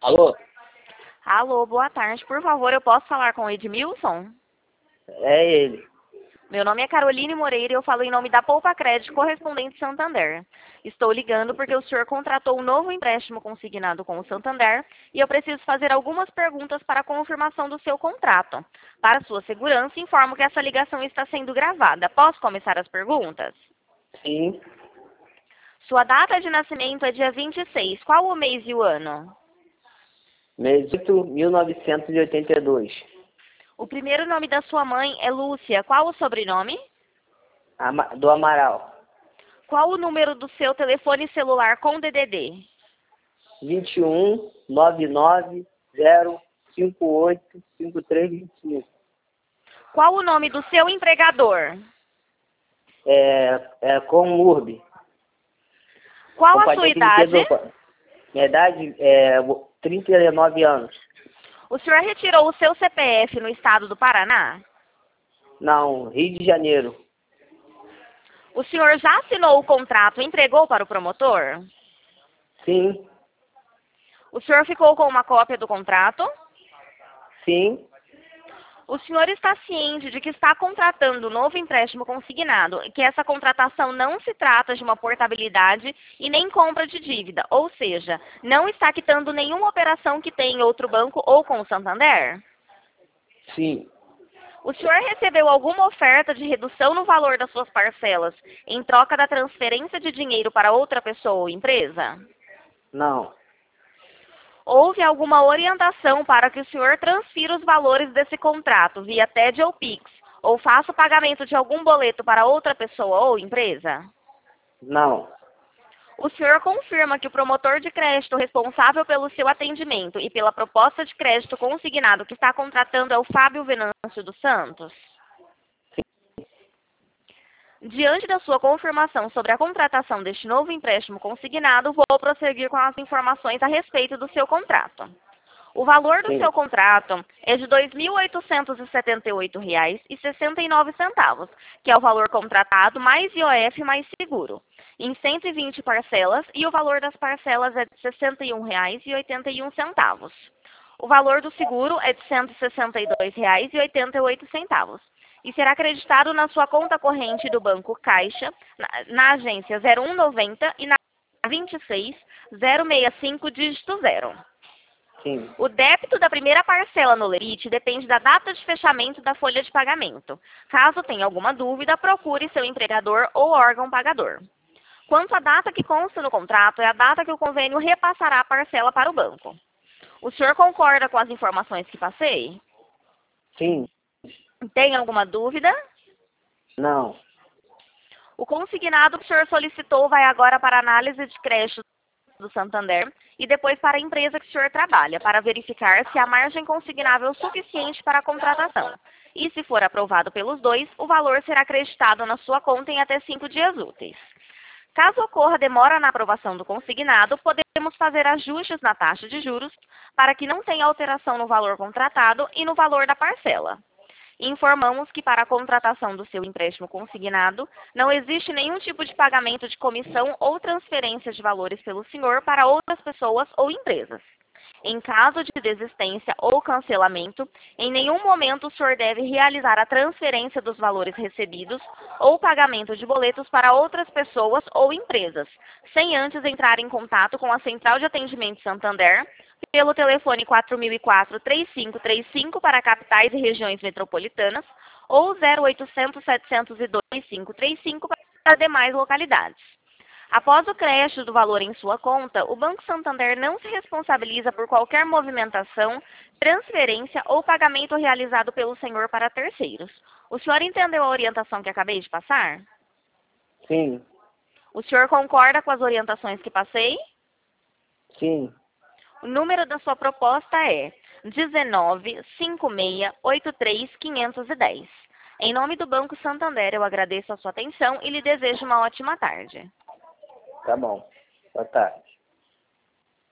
Alô? Alô, boa tarde. Por favor, eu posso falar com o Edmilson? É ele. Meu nome é Caroline Moreira e eu falo em nome da Poupa Crédito Correspondente Santander. Estou ligando porque o senhor contratou um novo empréstimo consignado com o Santander e eu preciso fazer algumas perguntas para a confirmação do seu contrato. Para sua segurança, informo que essa ligação está sendo gravada. Posso começar as perguntas? Sim. Sua data de nascimento é dia 26. Qual o mês e o ano? Mês 8, 1982. O primeiro nome da sua mãe é Lúcia. Qual o sobrenome? Do Amaral. Qual o número do seu telefone celular com DDD? 21 99 058 5325. Qual o nome do seu empregador? Com URB. Qual a sua idade? Minha idade é 39 anos. O senhor retirou o seu CPF no estado do Paraná? Não, Rio de Janeiro. O senhor já assinou o contrato e entregou para o promotor? Sim. O senhor ficou com uma cópia do contrato? Sim. O senhor está ciente de que está contratando um novo empréstimo consignado e que essa contratação não se trata de uma portabilidade e nem compra de dívida, ou seja, não está quitando nenhuma operação que tem em outro banco ou com o Santander? Sim. O senhor recebeu alguma oferta de redução no valor das suas parcelas em troca da transferência de dinheiro para outra pessoa ou empresa? Não. Houve alguma orientação para que o senhor transfira os valores desse contrato via TED ou Pix, ou faça o pagamento de algum boleto para outra pessoa ou empresa? Não. O senhor confirma que o promotor de crédito responsável pelo seu atendimento e pela proposta de crédito consignado que está contratando é o Fábio Venâncio dos Santos? Diante da sua confirmação sobre a contratação deste novo empréstimo consignado, vou prosseguir com as informações a respeito do seu contrato. O valor do Sim. seu contrato é de R$ 2.878,69, que é o valor contratado mais IOF mais seguro, em 120 parcelas, e o valor das parcelas é de R$ 61,81. O valor do seguro é de R$ 162,88 e será acreditado na sua conta corrente do Banco Caixa, na agência 0190 e na 26065, dígito 0. Sim. O débito da primeira parcela no lerite depende da data de fechamento da folha de pagamento. Caso tenha alguma dúvida, procure seu empregador ou órgão pagador. Quanto à data que consta no contrato, é a data que o convênio repassará a parcela para o banco. O senhor concorda com as informações que passei? Sim. Tem alguma dúvida? Não. O consignado que o senhor solicitou vai agora para a análise de crédito do Santander e depois para a empresa que o senhor trabalha, para verificar se há margem consignável suficiente para a contratação. E se for aprovado pelos dois, o valor será acreditado na sua conta em até 5 dias úteis. Caso ocorra demora na aprovação do consignado, podemos fazer ajustes na taxa de juros para que não tenha alteração no valor contratado e no valor da parcela. Informamos que para a contratação do seu empréstimo consignado, não existe nenhum tipo de pagamento de comissão ou transferência de valores pelo senhor para outras pessoas ou empresas. Em caso de desistência ou cancelamento, em nenhum momento o senhor deve realizar a transferência dos valores recebidos ou pagamento de boletos para outras pessoas ou empresas, sem antes entrar em contato com a Central de Atendimento Santander pelo telefone 4004-3535 para capitais e regiões metropolitanas ou 0800-702-535 para demais localidades. Após o crédito do valor em sua conta, o Banco Santander não se responsabiliza por qualquer movimentação, transferência ou pagamento realizado pelo senhor para terceiros. O senhor entendeu a orientação que acabei de passar? Sim. O senhor concorda com as orientações que passei? Sim. O número da sua proposta é 195683-510. Em nome do Banco Santander, eu agradeço a sua atenção e lhe desejo uma ótima tarde. Tá bom. Boa tarde.